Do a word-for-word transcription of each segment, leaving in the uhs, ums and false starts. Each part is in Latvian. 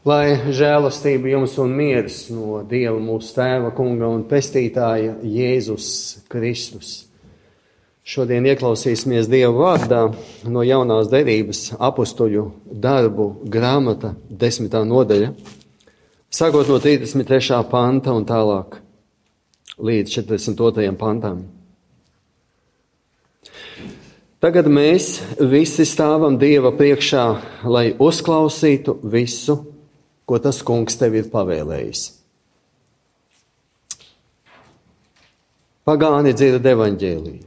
Lai žēlastība jums un miers no Dieva mūsu Tēva, Kunga un Pestītāja Jēzus Kristus. Šodien ieklausīsimies Dieva vārdā no jaunās derības apustuļu darbu grāmata desmitā nodaļa, sākot no trīsdesmit trešā panta un tālāk līdz četrdesmit otrajam pantam. Tagad mēs visi stāvam Dieva priekšā, lai uzklausītu visu, ko tas Kungs tev ir pavēlējis. Pagāni dzird evaņģēliju.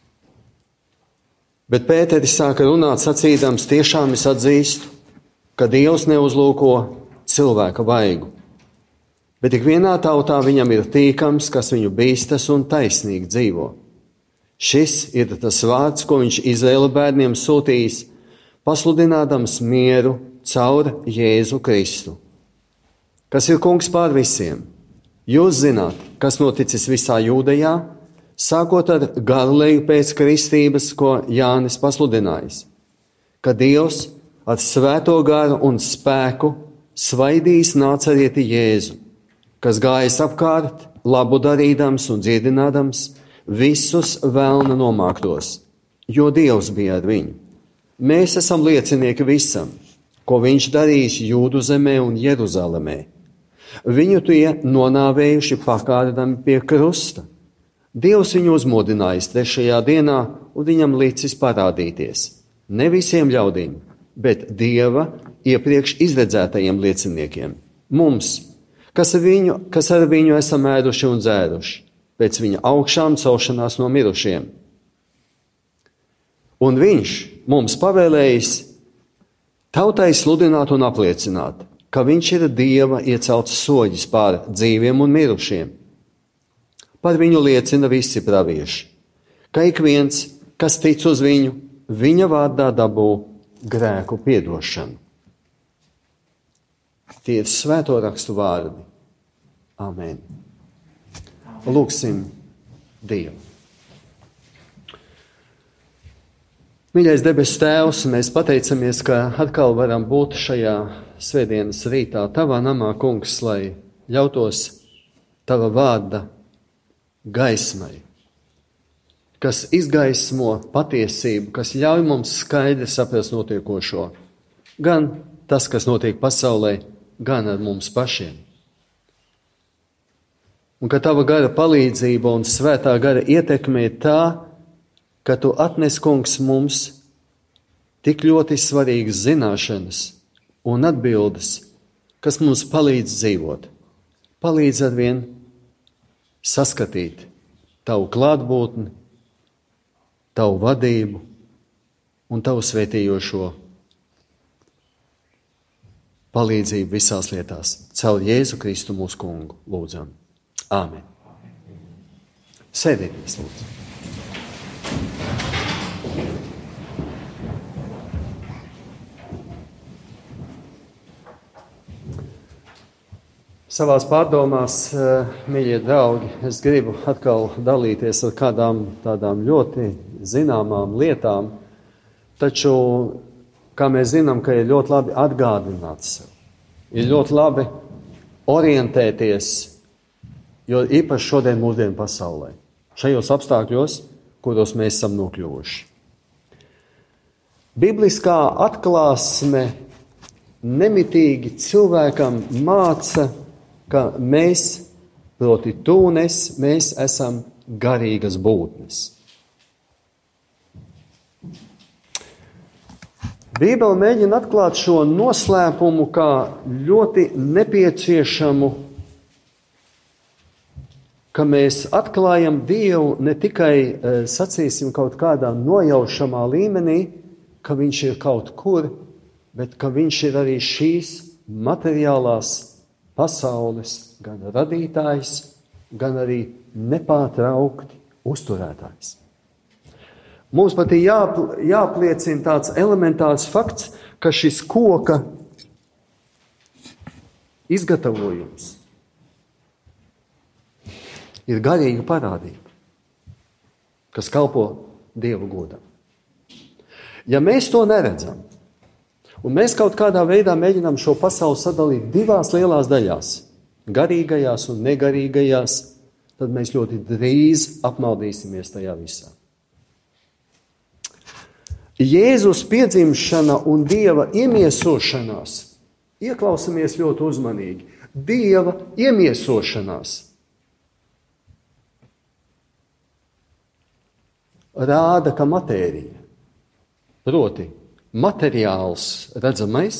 Bet Pēteris sāka runāt sacīdams, tiešām es atzīstu, ka Dievs neuzlūko cilvēka vaigu, bet ik vienā tautā viņam ir tīkams, kas viņu bīstas un taisnīgi dzīvo. Šis ir tas vārds, ko viņš Izraēla bērniem sūtījis, pasludinādams mieru caur Jēzu Kristu, kas ir kungs pār visiem. Jūs zināt, kas noticis visā Jūdejā, sākot ar Galileju pēc kristības, ko Jānis pasludinājis, ka Dievs ar svēto garu un spēku svaidījis Nācarieti Jēzu, kas gājas apkārt, labu darīdams un dziedinādams visus velna nomāktos, jo Dievs bija ar viņu. Mēs esam liecinieki visam, ko viņš darījis Jūdu zemē un Jeruzalemē. Viņu tie nonāvējuši pakārdami pie krusta. Dievs viņu uzmodinājis trešajā dienā un viņam licis parādīties. Ne visiem ļaudīm, bet Dieva iepriekš izredzētajiem lieciniekiem. Mums, kas ar viņu, kas ar viņu esam ēduši un dzēruši, pēc viņa augšām celšanās no mirušiem. Un viņš mums pavēlējis tautai sludināt un apliecināt, ka viņš ir Dieva iecelts soģis pār dzīviem un mirušiem. Par viņu liecina visi pravieši, ka ik viens, kas tic uz viņu, viņa vārdā dabū grēku piedošanu. Tie ir svēto rakstu vārdi. Amen. Lūksim Dievu. Mīļais debesu Tēvs, mēs pateicamies, ka atkal varam būt šajā svētdienas rītā Tavā namā, Kungs, lai ļautos Tava vārda gaismai, kas izgaismo patiesību, kas ļauj mums skaidri saprast notiekošo. Gan tas, kas notiek pasaulē, gan ar mums pašiem. Un ka Tava gara palīdzība un svētā gara ietekme ir tā, ka Tu atnes, Kungs, mums tik ļoti svarīgas zināšanas un atbildes, kas mums palīdz dzīvot, palīdz arvien saskatīt Tavu klātbūtni, Tavu vadību un Tavu svētījošo palīdzību visās lietās. Caur Jēzu Kristu mūsu Kungu lūdzam. Āmen. Sēdieties, lūdzu. Savās pārdomās, mīļie draugi, es gribu atkal dalīties ar kādām tādām ļoti zināmām lietām, taču, kā mēs zinām, ka ir ļoti labi atgādināt sev, ir ļoti labi orientēties, jo īpaši šodien mūsdienu pasaulē, šajos apstākļos, kuros mēs esam nokļuvuši. Bibliskā atklāsme nemitīgi cilvēkam māca, ka mēs, proti tu un es, mēs esam garīgas būtnes. Bībele mēģina atklāt šo noslēpumu kā ļoti nepieciešamu, ka mēs atklājam Dievu ne tikai, sacīsim, kaut kādā nojaušamā līmenī, ka viņš ir kaut kur, bet ka viņš ir arī šīs materiālās pasaules gan radītājs, gan arī nepārtraukti uzturētājs. Mums pat ir jāpl- jāpliecina tāds elementārs fakts, ka šis koka izgatavojums ir garīga parādība, kas kalpo Dievu godam. Ja mēs to neredzam, Un mēs kaut kādā veidā mēģinām šo pasauli sadalīt divās lielās daļās. Garīgajās un negarīgajās. Tad mēs ļoti drīz apmaldīsimies tajā visā. Jēzus piedzimšana un Dieva iemiesošanās. Ieklausamies ļoti uzmanīgi. Dieva iemiesošanās rāda, ka matērija, proti materiāls redzamais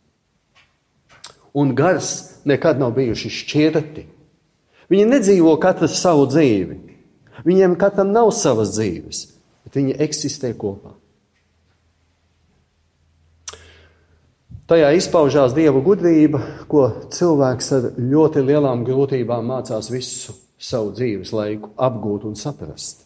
un gars nekad nav bijuši šķirti. Viņi nedzīvo katrs savu dzīvi. Viņiem katram nav savas dzīves, bet viņi eksistē kopā. Tajā izpaužās Dieva gudrība, ko cilvēks ar ļoti lielām grūtībām mācās visu savu dzīves laiku apgūt un saprast.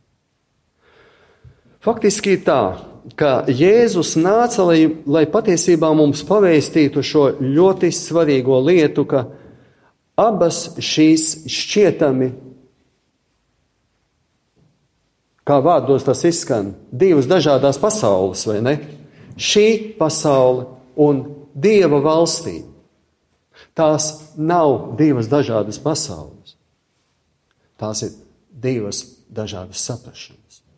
Faktiski ir tā, ka Jēzus nāca, lai, lai patiesībā mums pavēstītu šo ļoti svarīgo lietu, ka abas šīs šķietami, kā vārdos tas izskan, divas dažādās pasaules, vai ne? Šī pasaule un Dieva valstība. Tās nav divas dažādas pasaules. Tās ir divas dažādas saprašanas.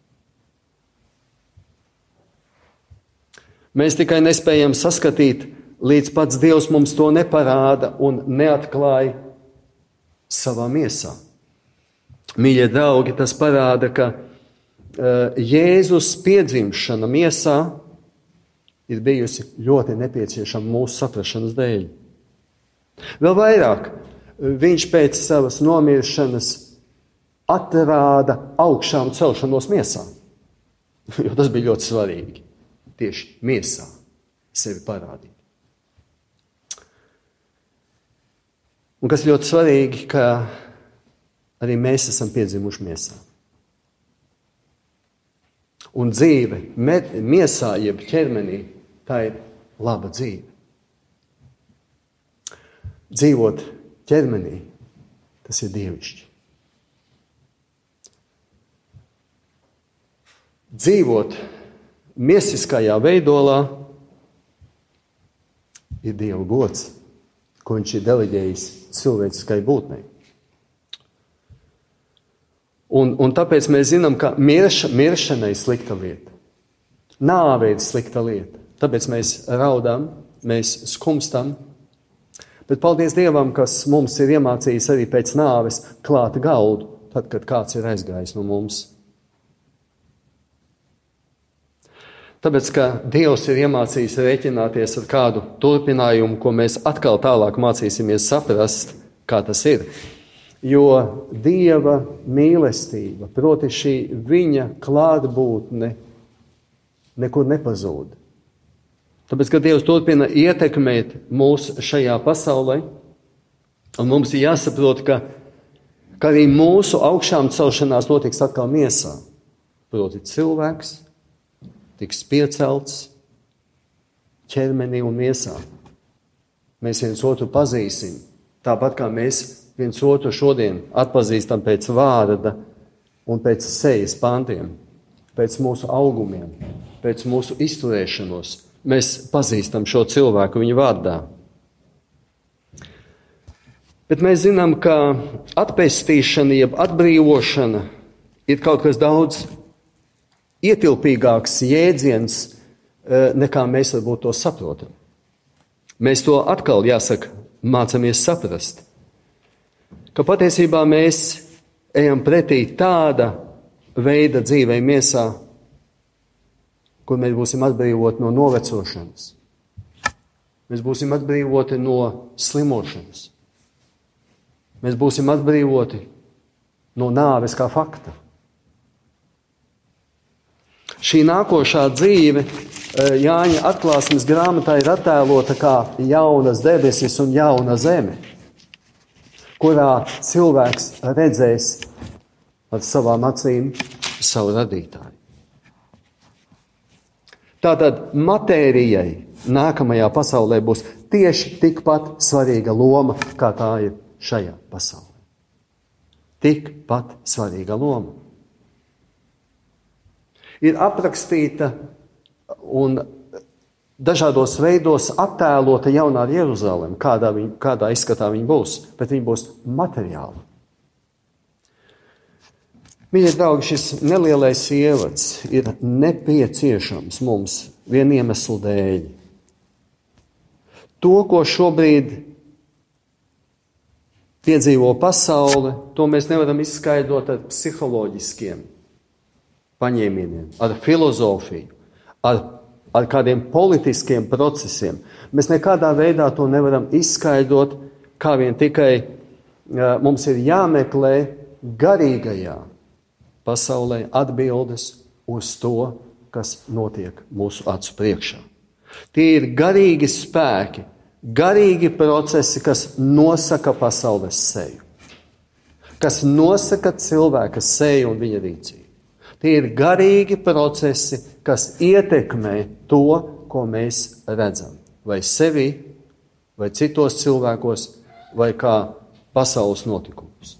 Mēs tikai nespējam saskatīt, līdz pats Dievs mums to neparāda un neatklāja savā miesā. Mīļie draugi, tas parāda, ka uh, Jēzus piedzimšana miesā ir bijusi ļoti nepieciešama mūsu saprašanas dēļ. Vēl vairāk, viņš pēc savas nomiršanas atrāda augšām celšanos miesā, jo tas bija ļoti svarīgi. Tieši miesā sevi parādīt. Un kas ļoti svarīgi, ka arī mēs esam piedzimuši miesā. Un dzīve miesā, jeb ķermenī, tā ir laba dzīve. Dzīvot ķermenī, tas ir dievišķi. Dzīvot miesiskajā veidolā ir Dieva gods, ko viņš ir deleģējis cilvēciskai būtnei. Un, un tāpēc mēs zinām, ka mirša, miršana ir slikta lieta. Nāve ir slikta lieta. Tāpēc mēs raudām, mēs skumstam. Bet paldies Dievam, kas mums ir iemācījis arī pēc nāves klāt galdu, tad, kad kāds ir aizgājis no mums. Tāpēc, ka Dievs ir iemācījis rēķināties ar kādu turpinājumu, ko mēs atkal tālāk mācīsimies saprast, kā tas ir. Jo Dieva mīlestība, proti šī viņa klātbūtne, nekur nepazūd. Tāpēc, ka Dievs turpina ietekmēt mūs šajā pasaulē, un mums ir jāsaprot, ka, ka arī mūsu augšām celšanās notiks atkal miesā. Proti cilvēks tiks piecelts ķermenī un miesā. Mēs viens otru pazīsim, tāpat kā mēs viens otru šodien atpazīstam pēc vārda un pēc sejas pantiem, pēc mūsu augumiem, pēc mūsu izturēšanos. Mēs pazīstam šo cilvēku viņa vārdā. Bet mēs zinām, ka atpestīšana, jeb atbrīvošana ir kaut kas daudz ietilpīgāks jēdziens, nekā mēs varbūt to saprotam. Mēs to atkal, jāsaka, mācamies saprast, ka patiesībā mēs ejam pretī tāda veida dzīvei miesā, kur mēs būsim atbrīvoti no novecošanas. Mēs būsim atbrīvoti no slimošanas. Mēs būsim atbrīvoti no nāves kā fakta. Šī nākošā dzīve Jāņa atklāsmes grāmatā ir attēlota kā jaunas debesis un jauna zeme, kurā cilvēks redzēs ar savām acīm savu radītāju. Tātad matērijai nākamajā pasaulē būs tieši tikpat svarīga loma, kā tā ir šajā pasaulē. Tikpat svarīga loma. Ir aprakstīta un dažādos veidos attēlota jaunā Jeruzaleme, kādā, viņ, kādā izskatā viņa būs, bet viņa būs materiāla. Mīļie draugi, šis nelielais ievads ir nepieciešams mums vienu iemeslu dēļ. To, ko šobrīd piedzīvo pasaule, to mēs nevaram izskaidrot ar psiholoģiskiem paņēmieniem, ar filozofiju, ar, ar kādiem politiskiem procesiem. Mēs nekādā veidā to nevaram izskaidrot, kā vien tikai uh, mums ir jāmeklē garīgajā pasaulē atbildes uz to, kas notiek mūsu acu priekšā. Tie ir garīgi spēki, garīgi procesi, kas nosaka pasaules seju, kas nosaka cilvēka seju un viņa rīcību. Tie ir garīgi procesi, kas ietekmē to, ko mēs redzam, vai sevi, vai citos cilvēkos, vai kā pasaules notikumus.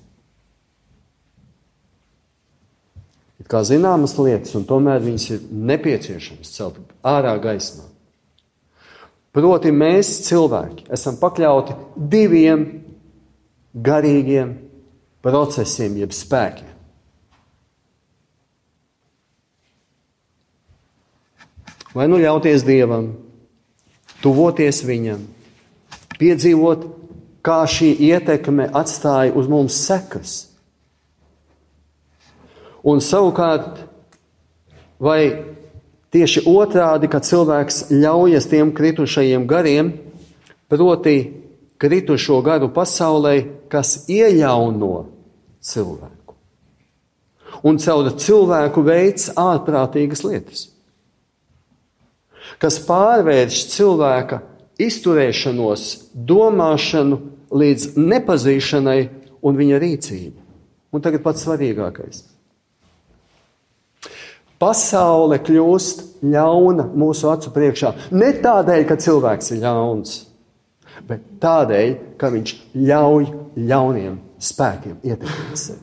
Ir kā zināmas lietas, un tomēr viņas ir nepieciešams celt ārā gaismā. Proti mēs, cilvēki, esam pakļauti diviem garīgiem procesiem, jeb spēkiem. Vai nu ļauties Dievam, tuvoties Viņam, piedzīvot, kā šī ietekme atstāja uz mums sekas. Un savukārt, vai tieši otrādi, kad cilvēks ļaujas tiem kritušajiem gariem, proti kritušo garu pasaulē, kas iejauno cilvēku. Un caur cilvēku veids ārprātīgas lietas, kas pārvērš cilvēka izturēšanos, domāšanu līdz nepazīšanai un viņa rīcību. Un tagad pats svarīgākais. Pasaule kļūst ļauna mūsu acu priekšā. Ne tādēļ, ka cilvēks ir ļauns, bet tādēļ, ka viņš ļauj ļauniem spēkiem ietekmēt sevi.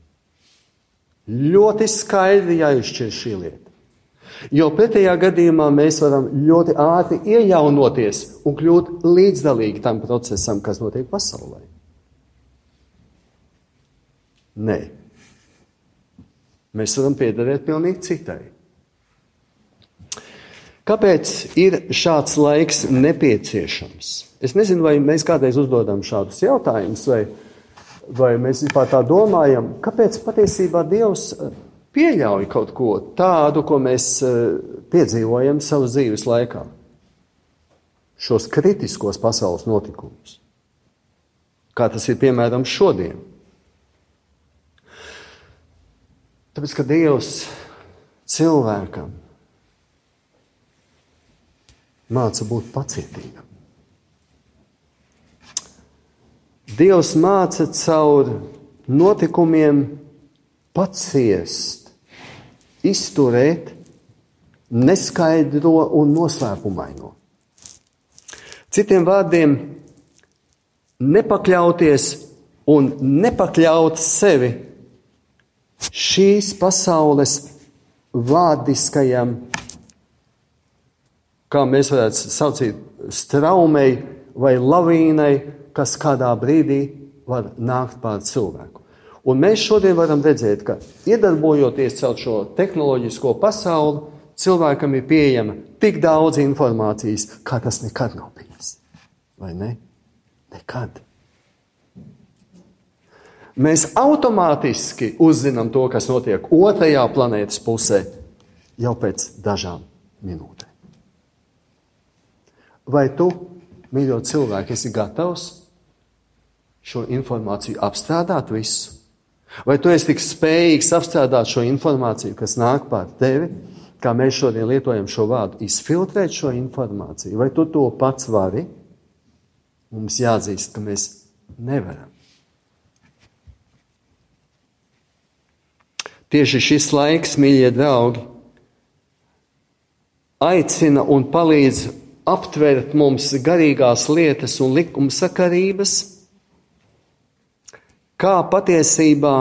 Ļoti skaidri jāizšķir šī lieta. Jo pretējā gadījumā mēs varam ļoti ātri iejaunoties un kļūt līdzdalīgi tam procesam, kas notiek pasaulē. Nē. Mēs varam piederēt pilnīgi citai. Kāpēc ir šāds laiks nepieciešams? Es nezinu, vai mēs kādreiz uzdodam šādus jautājumus, vai, vai mēs vispār tā domājam, kāpēc patiesībā Dievs pieļauj kaut ko tādu, ko mēs piedzīvojam savas dzīves laikā. Šos kritiskos pasaules notikumus. Kā tas ir piemēram šodien. Tāpēc, ka Dievs cilvēkam māca būt pacietīgam. Dievs māca caur notikumiem paciest, izturēt neskaidro un noslēpumaino. Citiem vārdiem, nepakļauties un nepakļaut sevi šīs pasaules vārdiskajam, kā mēs varētu saucīt, straumei vai lavīnai, kas kādā brīdī var nākt pār cilvēku. Un mēs šodien varam redzēt, ka iedarbojoties caur šo tehnoloģisko pasauli, cilvēkam ir pieejama tik daudz informācijas, kā tas nekad nav bijis. Vai ne? Nekad. Mēs automātiski uzzinām to, kas notiek otrajā planētas pusē, jau pēc dažām minūtēm. Vai tu, mīļo cilvēki, esi gatavs šo informāciju apstrādāt visu? Vai tu esi tik spējīgs apstrādāt šo informāciju, kas nāk pār tevi, kā mēs šodien lietojam šo vārdu, izfiltrēt šo informāciju? Vai tu to pats vari? Mums jāatzīst, ka mēs nevaram. Tieši šis laiks, mīļie draugi, aicina un palīdz aptvert mums garīgās lietas un likumsakarības, kā patiesībā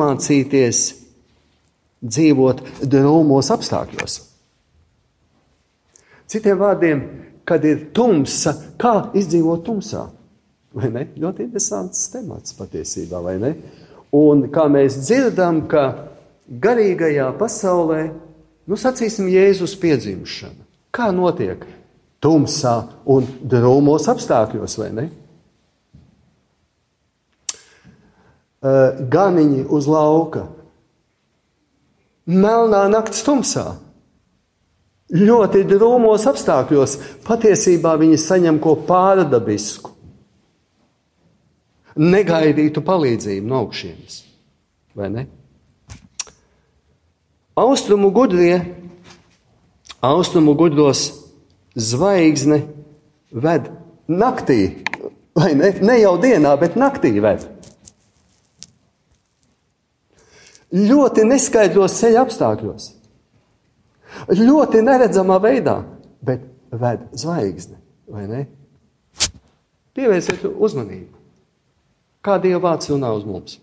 iemācīties dzīvot drūmos apstākļos. Citiem vārdiem, kad ir tumsa, kā izdzīvot tumsā? Vai ne? Ļoti interesants temats patiesībā, vai ne? Un kā mēs dzirdam, ka garīgajā pasaulē, nu sacīsim Jēzus piedzimšana. Kā notiek? Tumsā un drūmos apstākļos, vai ne? Ganiņi uz lauka. Melnā nakts tumsā. Ļoti drūmos apstākļos. Patiesībā viņi saņem ko pārdabisku. Negaidītu palīdzību no augšienes. Vai ne? Austrumu gudrie, austrumu gudros zvaigzne ved naktī. Vai ne? Ne jau dienā, bet naktī ved. Ļoti neskaidros ceļa apstākļos. Ļoti neredzamā veidā, bet ved zvaigzne, vai ne? Pievērsiet uzmanību. Kā Dieva vārds runā uz mums.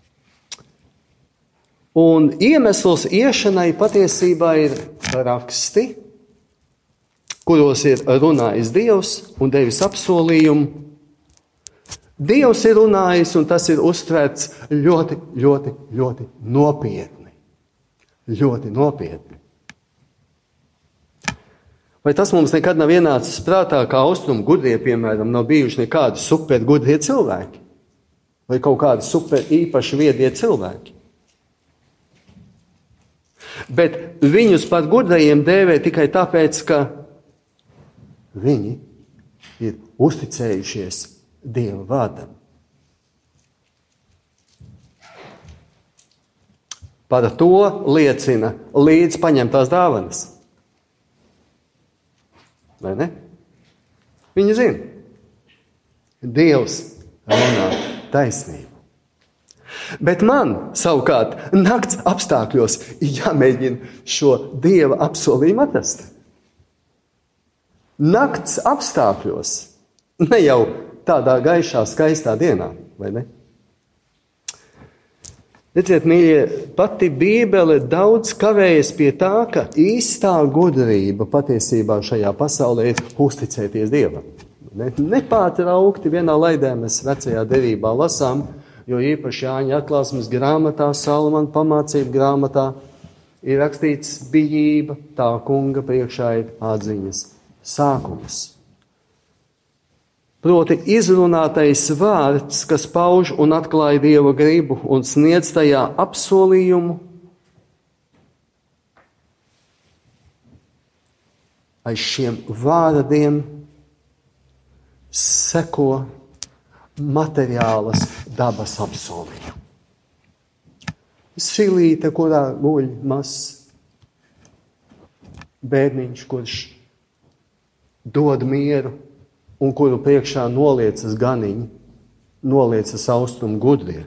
Un iemesls iešanai patiesībā ir raksti, kuros ir runājis Dievs un devis apsolījumu. Dievs ir runājis, un tas ir uztverts ļoti, ļoti, ļoti nopietni. Ļoti nopietni. Vai tas mums nekad nav ienācis prātā, kā austrumu gudrie, piemēram, nav bijuši nekādi super gudrie cilvēki? Vai kaut kādi super īpaši viedie cilvēki? Bet viņus par gudrajiem dēvē tikai tāpēc, ka viņi ir uzticējušies Dieva vārdam. Par to liecina līdz paņemtās dāvanas. Vai ne? Viņi zina. Dievs runā taisnību. Bet man, savukārt, nakts apstākļos jāmēģina šo Dieva apsolījumu atrast. Nakts apstākļos, ne jau tādā gaišā, skaistā dienā, vai ne? Redziet, mīļie, pati Bībele daudz kavējas pie tā, ka īstā gudrība patiesībā šajā pasaulē ir uzticēties Dievam. Ne, nepārtraukti vienā laidē mēs vecajā derībā lasām, jo īpaši Jāņa atklāsmes grāmatā, Salamana pamācību grāmatā ir rakstīts bijība, tā kunga priekšā ir atziņas sākums. Proti izrunātais vārds, kas pauž un atklāja Dieva gribu un sniedz tajā apsolījumu, aiz šiem vārdiem seko materiālas dabas apsolījumi. Silīte, kurā guļ mazs bērniņš, kurš dod mieru, un kuru priekšā noliecas ganiņi, noliecas austrumu gudrie.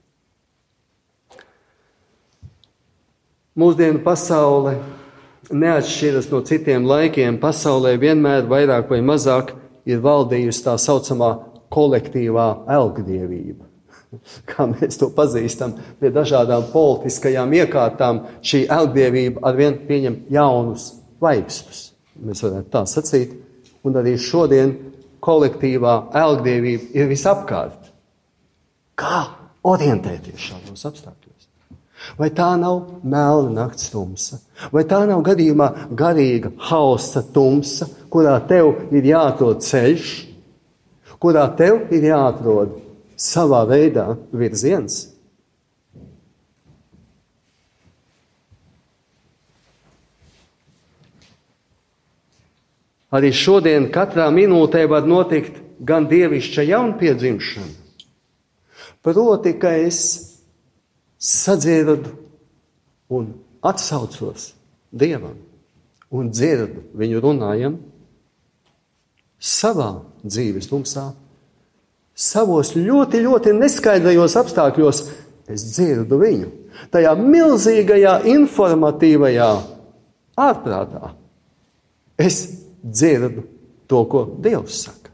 Mūsdienu pasaule neatšķiras no citiem laikiem. Pasaulē vienmēr vairāk vai mazāk ir valdījusi tā saucamā kolektīvā elgdievība. Kā mēs to pazīstam pie dažādām politiskajām iekārtām, šī elgdievība arvien pieņem jaunus vaigstus. Mēs varētu tā sacīt. Un arī šodien kolektīvā elgdievība ir visapkārt. Kā orientēties šādos apstākļos? Vai tā nav melna nakts tumsa? Vai tā nav gadījumā garīga hausa tumsa, kurā tev ir jāatrod ceļš, kurā tev ir jāatrod savā veidā virziens? Arī šodien katrā minūtē var notikt gan dievišķa jaunpiedzimšana. Proti, ka es sadzirdu un atsaucos Dievam un dzirdu viņu runājam savā dzīves tumsā, savos ļoti, ļoti neskaidrajos apstākļos es dzirdu viņu. Tajā milzīgajā informatīvajā ārprātā es dzirdu to, ko Dievs saka.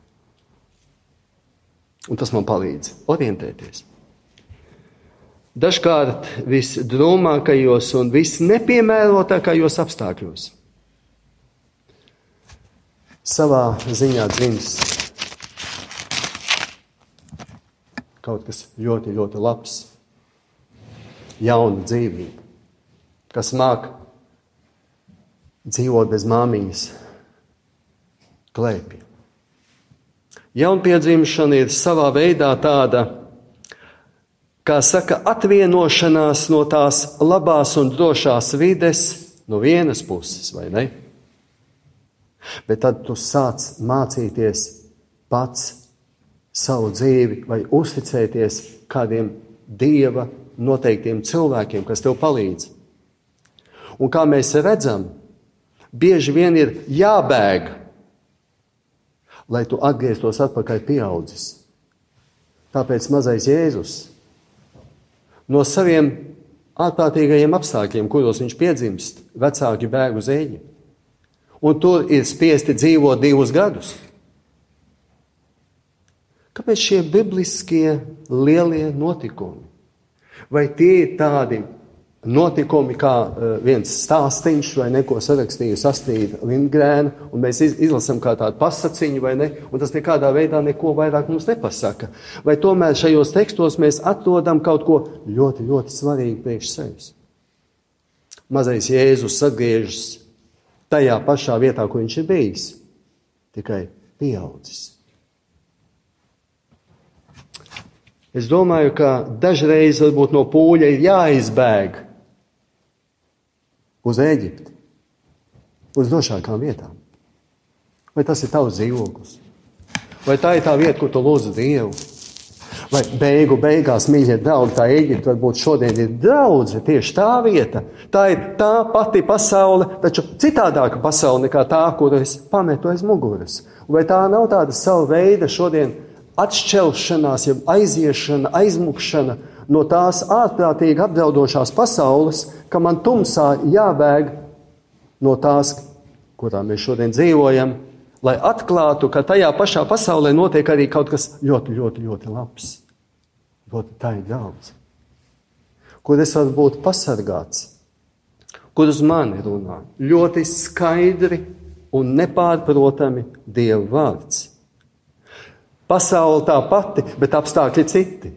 Un tas man palīdz orientēties. Dažkārt visdrūmākajos un visnepiemērotākajos apstākļos savā ziņā dzimst kaut kas ļoti, ļoti labs, jauna dzīvība, kas māk dzīvot bez māmiņas klēpja. Jaunpiedzimšana ir savā veidā tāda, kā saka, atvienošanās no tās labās un drošās vides no vienas puses, vai ne? Bet tad tu sāc mācīties pats savu dzīvi vai uzticēties kādiem Dieva noteiktiem cilvēkiem, kas tev palīdz. Un kā mēs redzam, bieži vien ir jābēg, lai tu atgrieztos atpakaļ pieaudzis. Tāpēc mazais Jēzus no saviem ārprātīgajiem apstākļiem, kuros viņš piedzimst, vecāki bēg uz Ēģipti. Un tur ir spiesti dzīvot divus gadus. Kāpēc šie bibliskie lielie notikumi? Vai tie ir tādi notikumi kā viens stāstiņš vai neko sarakstījusi Astrīda Lindgrēna, un mēs izlasam kā tādu pasaciņu, vai ne? Un tas nekādā veidā neko vairāk mums nepasaka. Vai tomēr šajos tekstos mēs atrodam kaut ko ļoti, ļoti svarīgu priekš sevis? Mazais Jēzus atgriežas tajā pašā vietā, kur viņš ir bijis, tikai pieaudzis. Es domāju, ka dažreiz varbūt no pūļa ir jāizbēg uz Ēģipti, uz drošākām vietām. Vai tas ir tavs dzīvoklis? Vai tā ir tā vieta, kur tu lūdzi Dievu? Vai beigu beigās, mīļie draugi, tā Ēģipte varbūt šodien ir draudze, tieši tā vieta. Tā ir tā pati pasaule, taču citādāka pasaule nekā tā, kuru es pametu aiz muguras. Vai tā nav tāda sava veida šodien atšķelšanās, ja aiziešana, aizmukšana no tās ārprātīgi apdraudošās pasaules, ka man tumsā jābēg no tās, kurā mēs šodien dzīvojam, lai atklātu, ka tajā pašā pasaulē notiek arī kaut kas ļoti, ļoti, ļoti labs. Ļoti tā ir daudz. Kur es varu būt pasargāts, kur uz mani runā ļoti skaidri un nepārprotami Dieva vārds. Pasaule tā pati, bet apstākļi citi.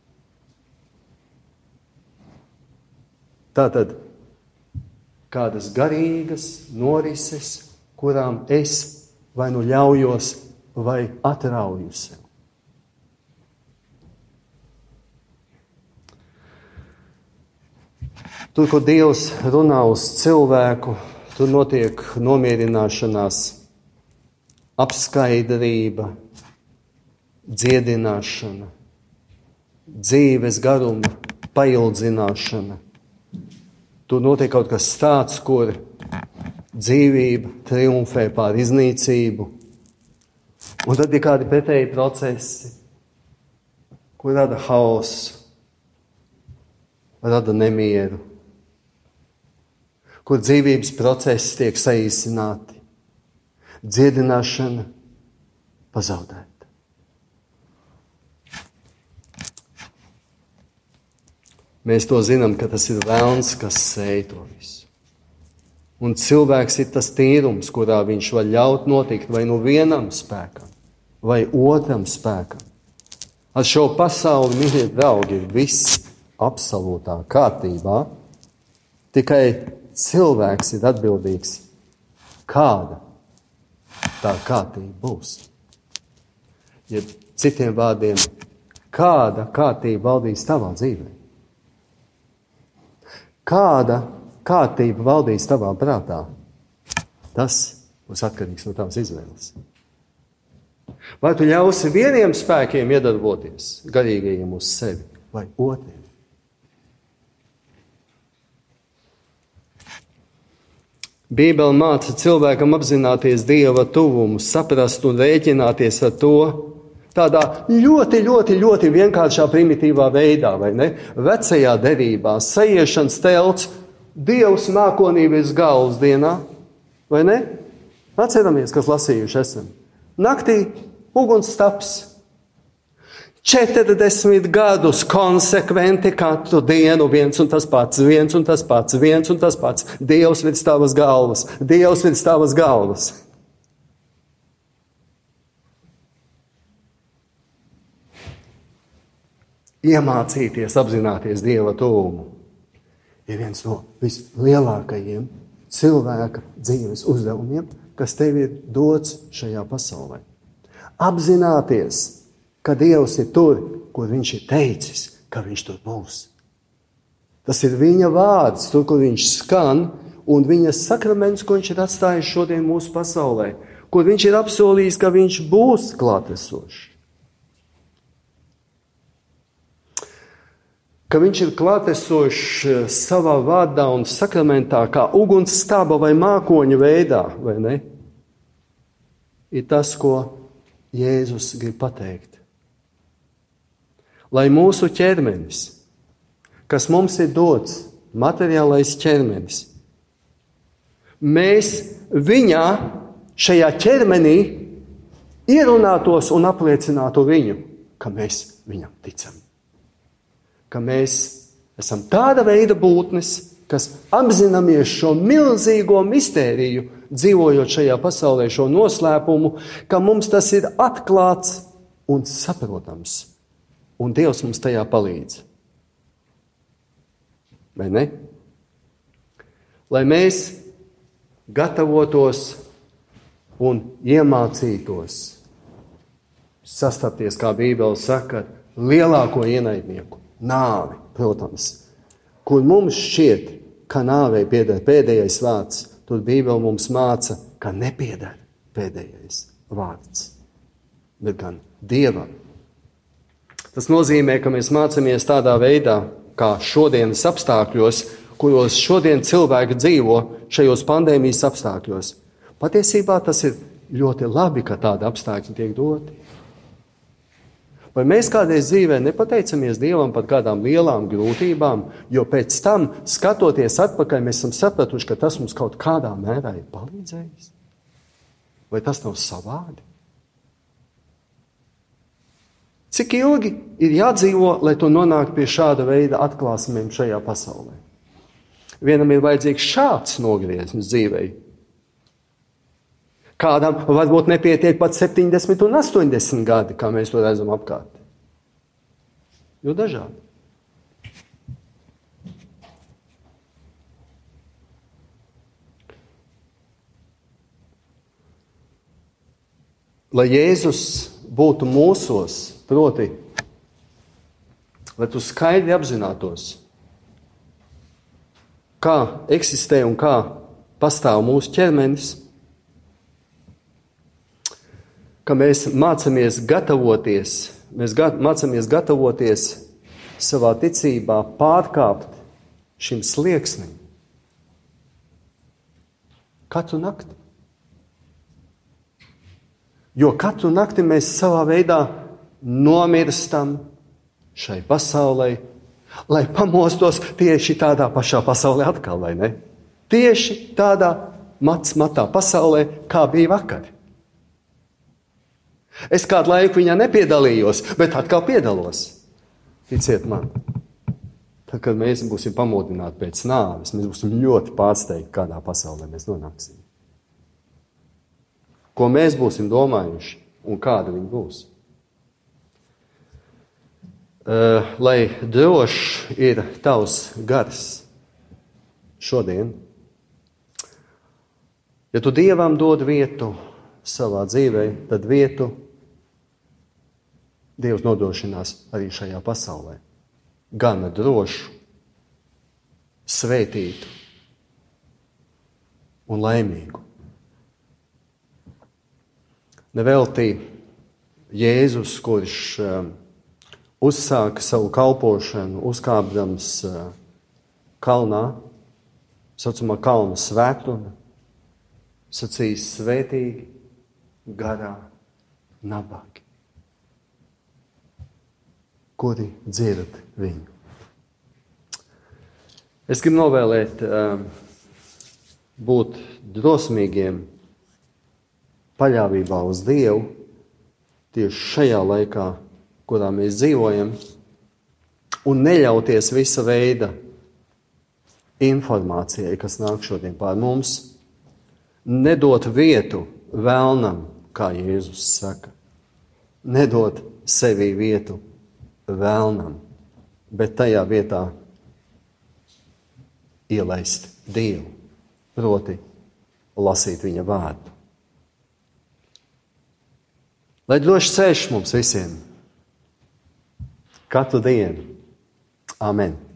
Tātad kādas garīgas norises, kurām es vai nu ļaujos, vai atrauju sev. Tur, kur Dievs runā uz cilvēku, tur notiek nomierināšanās, apskaidrība, dziedināšana, dzīves garuma paildzināšana. Tur notiek kaut kas tāds, kur dzīvība triumfē pār iznīcību. Un tad ir kādi pretēji procesi, kur rada haosu, rada nemieru, kur dzīvības procesi tiek saīsināti, dziedināšana pazaudēta. Mēs to zinām, ka tas ir velns, kas sēj to visu. Un cilvēks ir tas tīrums, kurā viņš var ļaut notikt vai nu vienam spēkam, vai otram spēkam. Ar šo pasauli, mīļie draugi, ir viss absolūtā kārtībā, tikai cilvēks ir atbildīgs, kāda tā kārtība būs. Ja citiem vārdiem, kāda kārtība valdīs tavā dzīvē? Kāda kārtība valdīs tavā prātā? Tas būs atkarīgs no tavas izvēles. Vai tu ļausi vieniem spēkiem iedarboties, garīgajiem uz sevi, vai otriem? Bībele māca cilvēkam apzināties Dieva tuvumu, saprast un rēķināties ar to tādā ļoti, ļoti, ļoti vienkāršā primitīvā veidā, vai ne? Vecajā derībā, sajiešanas telts, Dievs mākonī virs galvas dienā, vai ne? Atceramies, kas lasījuši esam. Naktī uguns staps. četrdesmit gadus konsekventi katru dienu viens un tas pats, viens un tas pats, viens un tas pats. Dievs virs tavas galvas, Dievs virs tavas galvas. iemācīties, apzināties Dieva tuvumu, ir viens no vislielākajiem cilvēka dzīves uzdevumiem, kas tev ir dots šajā pasaulē. Apzināties, ka Dievs ir tur, kur viņš ir teicis, ka viņš tur būs. Tas ir viņa vārds, tur, kur viņš skan, un viņa sakraments, ko viņš ir atstājis šodien mūsu pasaulē, kur viņš ir apsolījis, ka viņš būs klātesošs. Ka viņš ir klātesošs savā vārdā un sakramentā, kā uguns stāba vai mākoņa veidā, vai ne? Ir tas, ko Jēzus grib pateikt. Lai mūsu ķermenis, kas mums ir dots, materiālais ķermenis, mēs viņā, šajā ķermenī, ierunātos un apliecinātu viņu, ka mēs viņam ticam. Ka mēs esam tāda veida būtnes, kas apzināmies šo milzīgo mistēriju, dzīvojot šajā pasaulē, šo noslēpumu, ka mums tas ir atklāts un saprotams. Un Dievs mums tajā palīdz. Vai ne? Lai mēs gatavotos un iemācītos sastapties, kā Bībele saka, lielāko ienaidnieku, nāvi, protams, kur mums šķiet, ka nāvei pieder pēdējais vārds, tur Bībele mums māca, ka nepieder pēdējais vārds, bet gan Dievam. Tas nozīmē, ka mēs mācāmies tādā veidā, kā šodienas apstākļos, kuros šodien cilvēki dzīvo šajos pandēmijas apstākļos. Patiesībā tas ir ļoti labi, ka tādi apstākļi tiek doti. Vai mēs kādreiz dzīvē nepateicamies Dievam par kādām lielām grūtībām, jo pēc tam, skatoties atpakaļ, mēs esam sapratuši, ka tas mums kaut kādā mērā ir palīdzējis? Vai tas nav savādi? Cik ilgi ir jādzīvo, lai tu nonāktu pie šāda veida atklāsmēm šajā pasaulē? Vienam ir vajadzīgs šāds nogrieznis dzīvei. Kādam varbūt nepietiek pat septiņdesmit un astoņdesmit gadi, kā mēs to redzam apkārt. Jo dažādi. Lai Jēzus būtu mūsos, proti, lai tu skaidri apzinātos, kā eksistē un kā pastāv mūsu ķermenis, ka mēs mācāmies gatavoties, mēs gat, mācāmies gatavoties savā ticībā pārkāpt šim slieksnim. Katru nakti. Jo katru nakti mēs savā veidā nomirstam šai pasaulē, lai pamostos tieši tādā pašā pasaulē atkal, vai ne? Tieši tādā mats matā pasaulē, kā bija vakar. Es kādu laiku viņā nepiedalījos, bet atkal piedalos. Ticiet man, tad, kad mēs būsim pamodināti pēc nāves, mēs būsim ļoti pārsteigti, kādā pasaulē mēs nonāksim. Ko mēs būsim domājuši un kāda viņa būs. Uh, lai drošs ir tavs gars šodien, ja tu Dievam dod vietu savā dzīvē, tad vietu Dievs nodrošinās arī šajā pasaulē. Gana drošu, svētītu un laimīgu. Nevelti Jēzus, kurš um, uzsāka savu kalpošanu, uzkāpdams uh, kalnā, saucamā kalna svētkruna, sacīs svētīgi, garā, nabagi, kuri dzird viņu. Es gribu novēlēt uh, būt drosmīgiem paļāvībā uz Dievu tieši šajā laikā, kurā mēs dzīvojam, un neļauties visa veida informācijai, kas nāk šodien pār mums, nedot vietu velnam, kā Jēzus saka, nedot sevī vietu velnam. bet tajā vietā ielaist Dievu, proti lasīt viņa vārdu. Lai drošs ceļš mums visiem katru dienu. Amen.